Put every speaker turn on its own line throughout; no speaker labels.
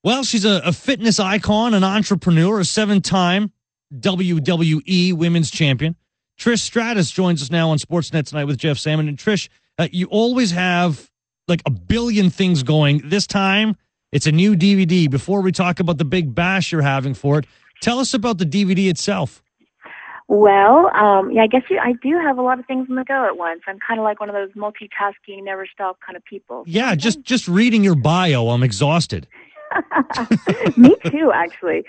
Well, she's a fitness icon, an entrepreneur, a 7-time WWE Women's Champion. Trish Stratus joins us now on Sportsnet tonight with Jeff Salmon. And Trish, you always have like a billion things going. This time, it's a new DVD. Before we talk about the big bash you're having for it, tell us about the DVD itself.
Well, I guess I do have a lot of things on the go at once. I'm kind of like one of those multitasking, never stop kind of people.
Yeah, just reading your bio, I'm exhausted.
Me too, actually.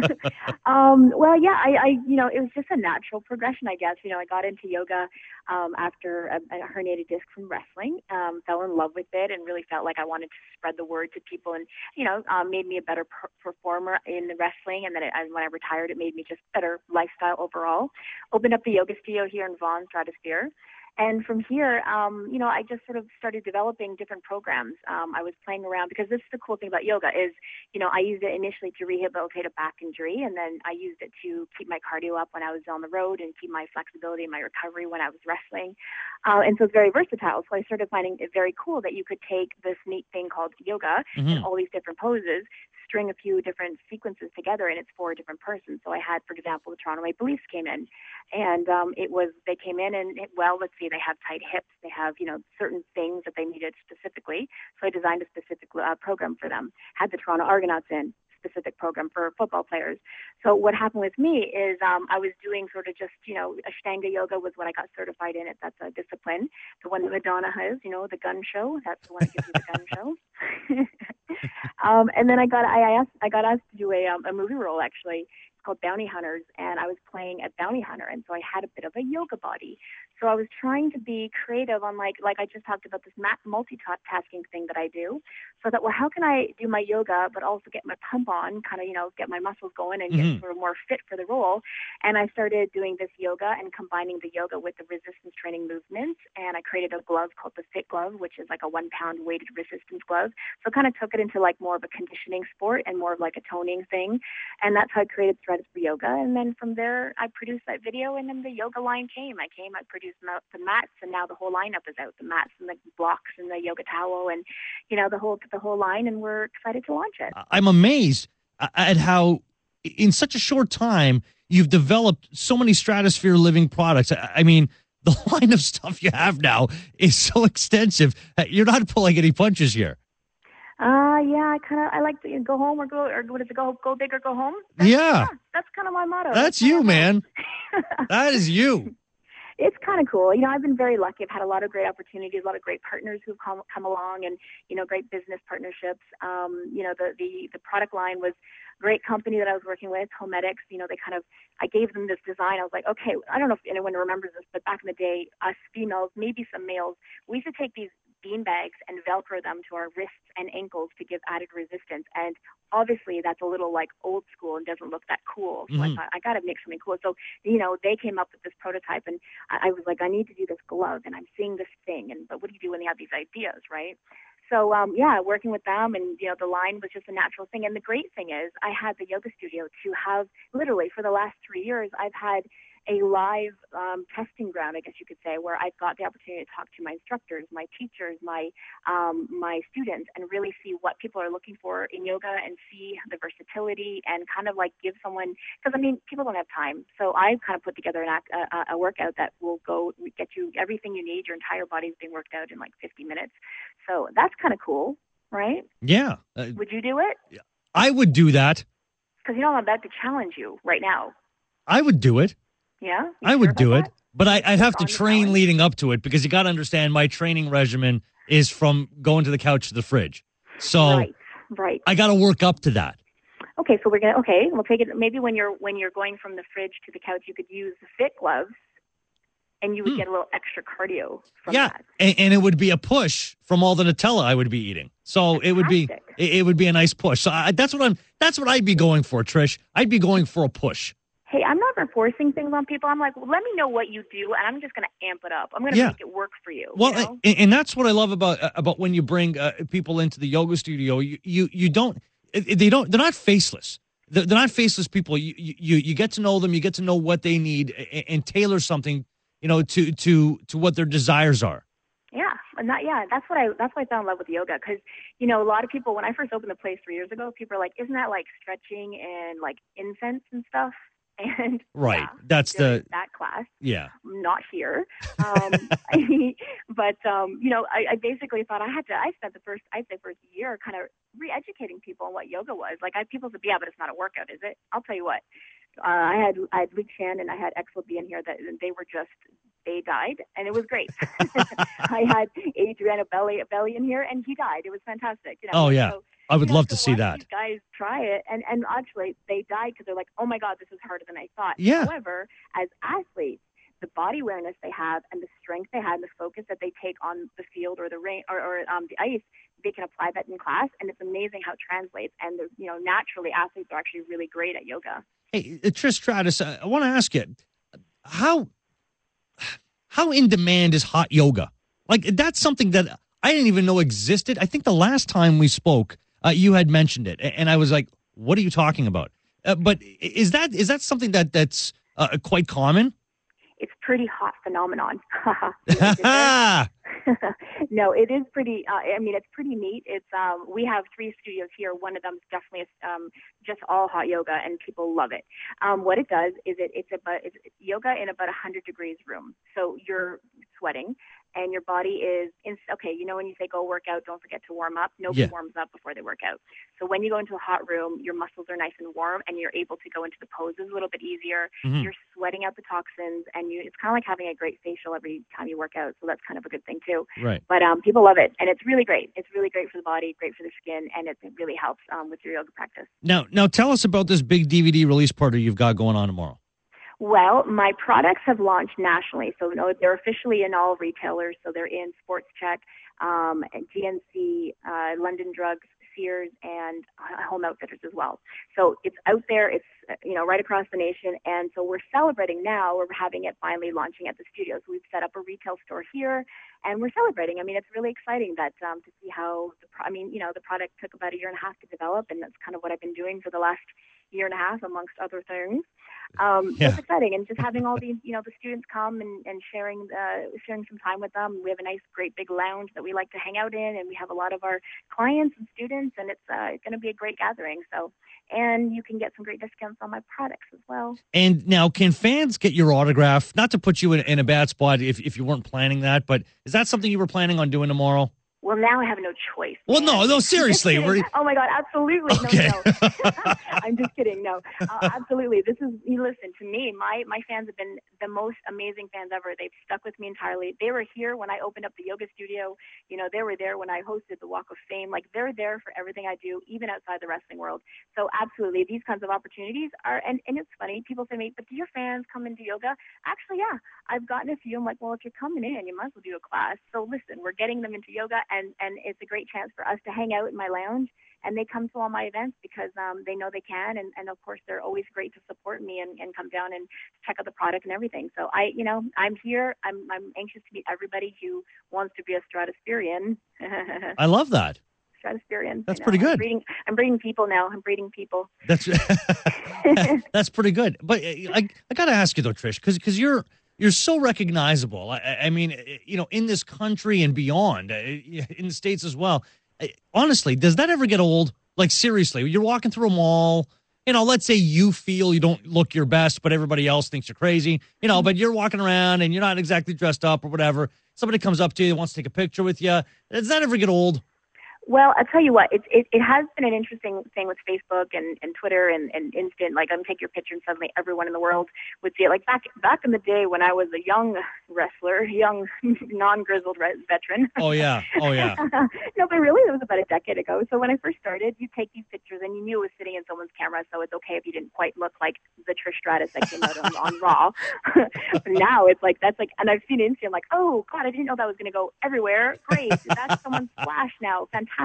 Well, yeah, I it was just a natural progression, I guess. I got into yoga after a herniated disc from wrestling, fell in love with it and really felt like I wanted to spread the word to people and, made me a better performer in the wrestling. And then when I retired, it made me just better lifestyle overall. Opened up the yoga studio here in Vaughan, Stratosphere. And from here, I just sort of started developing different programs. I was playing around because this is the cool thing about yoga is, I used it initially to rehabilitate a back injury, and then I used it to keep my cardio up when I was on the road and keep my flexibility and my recovery when I was wrestling. And so it's very versatile. So I started finding it very cool that you could take this neat thing called yoga and all these different poses, string a few different sequences together, and it's for a different person. So I had, for example, the Toronto Maple Leafs came in, and they came in and, let's see, they have tight hips, they have, certain things that they needed specifically. So I designed a specific program for them. Had the Toronto Argonauts in, specific program for football players. So what happened with me is I was doing sort of just, Ashtanga yoga was what I got certified in it. That's a discipline. The one that Madonna has, the gun show. That's the one that gives you the gun show. And then I got asked to do a movie role, actually. Called Bounty Hunters, and I was playing a bounty hunter, and so I had a bit of a yoga body. So I was trying to be creative on like I just talked about this multitasking thing that I do. So I thought, well, how can I do my yoga but also get my pump on, kind of, get my muscles going and get sort of more fit for the role? And I started doing this yoga and combining the yoga with the resistance training movements, and I created a glove called the Fit Glove, which is like a 1-pound weighted resistance glove. So kind of took it into like more of a conditioning sport and more of like a toning thing, and that's how I created Threads for Yoga. And then from there, I produced that video, and then the yoga line came. I produced the mats, and now the whole lineup is out, the mats and the blocks and the yoga towel and, the whole line, and we're excited to launch it.
I'm amazed at how in such a short time you've developed so many Stratosphere Living products. I mean, the line of stuff you have now is so extensive. You're not pulling any punches here.
Yeah, I like to go home or what is it, go big or go home? That's kind of my motto.
That's you, man. That is you.
It's kind of cool. I've been very lucky. I've had a lot of great opportunities, a lot of great partners who've come along and, great business partnerships. The product line was a great company that I was working with, Homedics. I gave them this design. I was like, okay, I don't know if anyone remembers this, but back in the day, us females, maybe some males, we used to take these bean bags and Velcro them to our wrists and ankles to give added resistance. And obviously that's a little like old school and doesn't look that cool. So I thought, I got to make something cool. So, they came up with this prototype, and I was like, I need to do this glove, and I'm seeing this thing. But what do you do when you have these ideas, right? So, working with them, and, the line was just a natural thing. And the great thing is I had the yoga studio to have literally for the last 3 years, I've had a live testing ground, I guess you could say, where I've got the opportunity to talk to my instructors, my teachers, my students, and really see what people are looking for in yoga and see the versatility and kind of like give someone, because people don't have time. So I've kind of put together a workout that will get you everything you need. Your entire body's being worked out in like 50 minutes. So that's kind of cool, right?
Yeah.
Would you do it?
I would do that.
Because I'm about to challenge you right now.
I would do it.
Yeah?
I would do it, but I'd have to train leading up to it, because you got to understand my training regimen is from going to the couch to the fridge. So
right.
I got to work up to that.
Okay, so we'll take it. Maybe when you're going from the fridge to the couch, you could use the Fit gloves, and you would get a little extra cardio from that.
And it would be a push from all the Nutella I would be eating. So it would be a nice push. So that's what I'd be going for, Trish. I'd be going for a push.
Hey, I'm not forcing things on people. I'm like, well, let me know what you do, and I'm just going to amp it up. I'm going to make it work for you.
Well, and that's what I love about when you bring people into the yoga studio. They're not faceless. They're not faceless people. You get to know them. You get to know what they need and tailor something, to what their desires are.
Yeah, and that's why I fell in love with yoga, because you know, a lot of people, when I first opened the place 3 years ago, people are like, "Isn't that like stretching and like incense and stuff?" And
Right.
yeah,
That's
there is
the
that class.
yeah.
Not here. But you know, I basically thought I spent the first year kind of re-educating people on what yoga was. Like, people said, yeah, but it's not a workout, is it? I'll tell you what. I had Luke Chan and I had Exel B in here that they died, and it was great. I had Adriana Belli in here, and he died. It was fantastic. You know?
Oh yeah.
So,
I would love to
to
see
watch
that.
these guys try it, and actually they died because they're like, oh my God, this is harder than I thought.
Yeah.
However, as athletes, the body awareness they have and the strength they have and the focus that they take on the field or the rain or the ice, they can apply that in class, and it's amazing how it translates. And you know, naturally, athletes are actually really great at yoga.
Hey, Trish Stratus, I want to ask you, how in demand is hot yoga? Like, that's something that I didn't even know existed. I think the last time we spoke, you had mentioned it, and I was like, "What are you talking about?" But is that something that's quite common?
It's pretty hot phenomenon. No, it is pretty. I mean, it's pretty neat. It's we have 3 studios here. One of them is definitely just all hot yoga, and people love it. What it does is it's yoga in about 100 degrees room. So you're sweating, and your body is okay. You know, when you say go work out, don't forget to warm up. Nobody warms up before they work out. So when you go into a hot room, your muscles are nice and warm, and you're able to go into the poses a little bit easier. Mm-hmm. You're sweating out the toxins, and it's kind of like having a great facial every time you work out. So that's kind of a good thing too.
Right.
But people love it, and it's really great. It's really great for the body, great for the skin, and it really helps with your yoga practice.
Now tell us about this big DVD release party you've got going on tomorrow.
Well, my products have launched nationally, so they're officially in all retailers. So they're in Sports Check, GNC, London Drugs, Sears, and Home Outfitters as well. So it's out there. It's right across the nation, and so we're celebrating now. We're having it finally launching at the studios. We've set up a retail store here, and we're celebrating. I mean, it's really exciting that to see how the product took about a year and a half to develop, and that's kind of what I've been doing for the last year and a half, amongst other things. So it's exciting, and just having all these, the students come and sharing some time with them. We have a nice, great big lounge that we like to hang out in, and we have a lot of our clients and students, and it's going to be a great gathering. So, and you can get some great discounts on my products as well. And
now, can fans get your autograph? Not to put you in a bad spot if you weren't planning that, but is that something you were planning on doing tomorrow?
Well, now I have no choice.
Well, no, seriously.
Oh my God, absolutely.
Okay.
No. I'm just kidding. No, absolutely. Listen, to me, my fans have been the most amazing fans ever. They've stuck with me entirely. They were here when I opened up the yoga studio. They were there when I hosted the Walk of Fame. Like, they're there for everything I do, even outside the wrestling world. So absolutely, these kinds of opportunities are, and it's funny, people say to me, but do your fans come into yoga? Actually, yeah, I've gotten a few. I'm like, well, if you're coming in, you might as well do a class. So listen, we're getting them into yoga, and it's a great chance for us to hang out in my lounge, and they come to all my events because they know they can, and of course they're always great to support me and come down and check out the product and everything. So I'm here. I'm anxious to meet everybody who wants to be a Stratospherian.
I love that.
Stratospherian.
That's pretty good.
I'm breeding people now. I'm breeding people.
That's that's pretty good. But I got to ask you though, Trish, because you're so recognizable. I mean, in this country and beyond, in the States as well. Honestly, does that ever get old? Like, seriously, you're walking through a mall, let's say you feel you don't look your best, but everybody else thinks you're crazy, but you're walking around and you're not exactly dressed up or whatever. Somebody comes up to you, wants to take a picture with you. Does that ever get old?
Well, I'll tell you what, it has been an interesting thing with Facebook and Twitter and Instant. Like, I'm take your picture and suddenly everyone in the world would see it. Like, back in the day when I was a young wrestler, young non-grizzled veteran.
Oh, yeah.
No, but really, it was about a decade ago. So when I first started, you take these pictures and you knew it was sitting in someone's camera, so it's okay if you didn't quite look like the Trish Stratus that came out on Raw. But now it's like, that's like, and I've seen Instant, I'm like, oh, God, I didn't know that was going to go everywhere. Great. That's someone's flash now. Fantastic.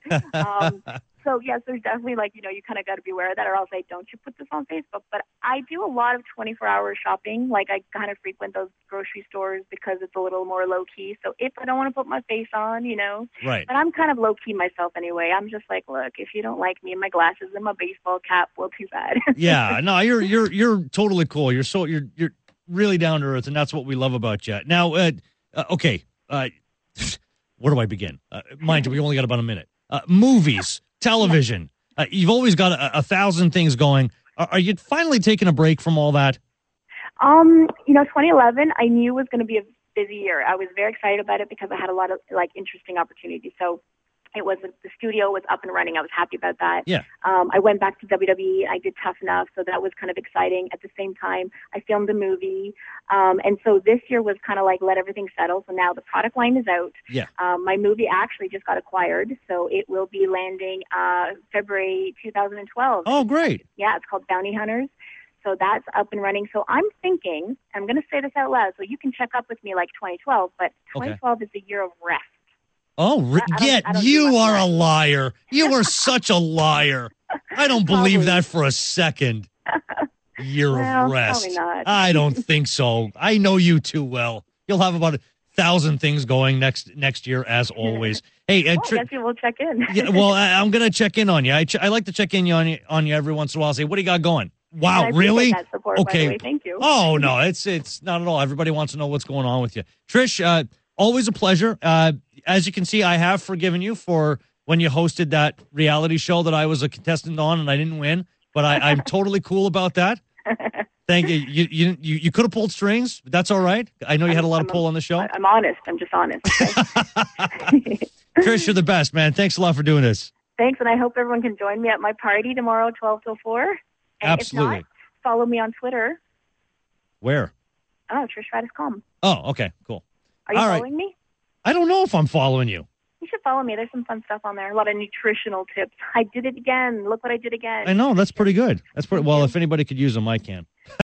So yes, there's definitely you kind of got to be aware of that, or I'll say, don't you put this on Facebook. But I do a lot of 24-hour shopping. Like, I kind of frequent those grocery stores because it's a little more low key. So if I don't want to put my face on,
right.
But I'm kind of low key myself anyway. I'm just like, look, if you don't like me and my glasses and my baseball cap, well, too bad.
Yeah, no, you're totally cool. You're really down to earth, and that's what we love about you. Now, okay. Where do I begin? Mind you, we only got about a minute. Movies, television. You've always got a 1,000 things going. Are you finally taking a break from all that?
2011, I knew was going to be a busy year. I was very excited about it because I had a lot of interesting opportunities. So it was the studio was up and running. I was happy about that.
Yeah.
I went back to WWE. I did Tough Enough, so that was kind of exciting. At the same time, I filmed a movie, and so this year was kind of let everything settle. So now the product line is out.
Yeah.
My movie actually just got acquired, so it will be landing February 2012.
Oh, great.
Yeah, it's called Bounty Hunters. So that's up and running. So I'm thinking, I'm going to say this out loud, so you can check up with me 2012, but 2012 is the year of rest.
Oh, you are a liar. You are such a liar. I don't believe that for a second. Year of rest.
Probably not.
I don't think so. I know you too well. You'll have about 1,000 things going next year, as always. Hey,
I guess you will check in.
Yeah, well, I'm going to check in on you. I like to check in on you every once in a while. Say, what do you got going? Wow, really?
That support,
okay.
By the way. Thank you.
Oh no, it's not at all. Everybody wants to know what's going on with you, Trish. Always a pleasure. As you can see, I have forgiven you for when you hosted that reality show that I was a contestant on and I didn't win, but I'm totally cool about that. Thank you. You could have pulled strings, but that's all right. I know you had a lot of pull on the show.
I'm honest. I'm just honest. Okay?
Trish, you're the best, man. Thanks a lot for doing this.
Thanks, and I hope everyone can join me at my party tomorrow, 12 till 4. And
absolutely.
If not, follow me on Twitter.
Where?
Oh, Trish Stratus.com.
Oh, okay, cool.
Are you following me?
I don't know if I'm following you.
You should follow me. There's some fun stuff on there. A lot of nutritional tips. I did it again. Look what I did again.
I know. That's pretty good. That's pretty well. If anybody could use them, I can.